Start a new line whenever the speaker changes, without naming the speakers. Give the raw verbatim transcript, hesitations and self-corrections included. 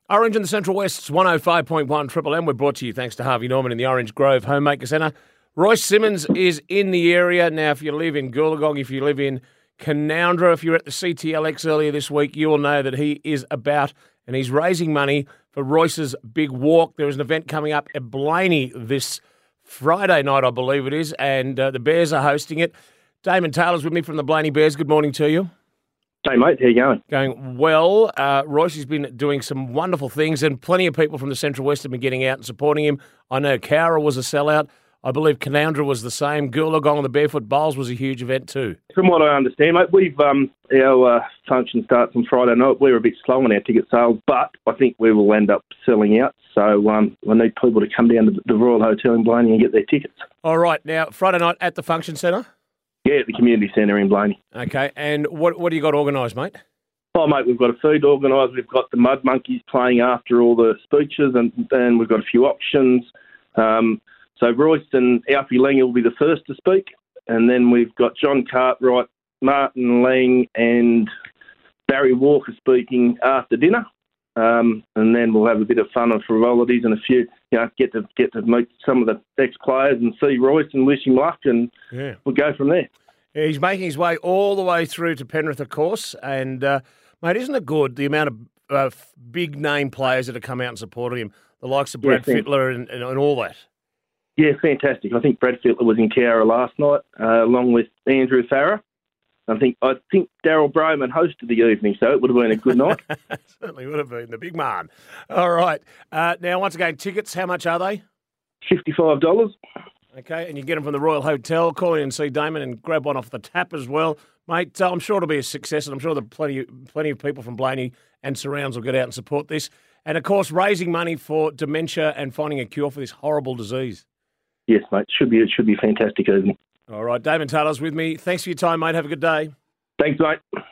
Orange in the Central West's one oh five point one Triple M. We're brought to you thanks to Harvey Norman in the Orange Grove Homemaker Centre. Royce Simmons is in the area. Now, if you live in Goolagong, if you live in Canoundra, if you're at the C T L X earlier this week, you will know that he is about and he's raising money for Royce's big walk. There is an event coming up at Blaney this Friday night, I believe it is, and uh, the Bears are hosting it. Damon Taylor's with me from the Blaney Bears. Good morning to you.
Hey, mate. How you going?
Going well. Uh, Royce has been doing some wonderful things, and plenty of people from the Central West have been getting out and supporting him. I know Cowra was a sellout. I believe Canoundra was the same. Goolagong and the Barefoot Bowls was a huge event too.
From what I understand, mate, we've um, our uh, function starts on Friday night. We're a bit slow on our ticket sales, but I think we will end up selling out. So um, I need people to come down to the Royal Hotel in Blaney and get their tickets.
All right. Now, Friday night at the Function Centre?
Yeah, at the community centre in Blaney.
Okay. And what what do you got organised, mate?
Oh, mate, we've got a feed organised. We've got the Mud Monkeys playing after all the speeches, and then we've got a few options. Um, so Royce and Alfie Langer will be the first to speak, and then we've got John Cartwright, Martin Lang, and Barry Walker speaking after dinner. Um, and then we'll have a bit of fun and frivolities and a few, you know, get to get to meet some of the ex-players and see Royce and wish him luck, and yeah. we'll go from there.
Yeah, he's making his way all the way through to Penrith, of course, and, uh, mate, isn't it good, the amount of uh, big-name players that have come out and supported him, the likes of Brad yeah, Fittler and, and, and all that?
Yeah, fantastic. I think Brad Fittler was in Cowra last night, uh, along with Andrew Farah. I think I think Daryl Broman hosted the evening, so it would have been a good night.
Certainly would have been, the big man. All right. Uh, now, once again, tickets, how much are they?
fifty-five dollars.
Okay, and you get them from the Royal Hotel. Call in and see Damon and grab one off the tap as well. Mate, uh, I'm sure it'll be a success, and I'm sure that plenty, plenty of people from Blaney and surrounds will get out and support this. And, of course, raising money for dementia and finding a cure for this horrible disease.
Yes, mate. Should be, it should be fantastic evening.
All right, Damon Taylor's with me. Thanks for your time, mate. Have a good day.
Thanks, mate.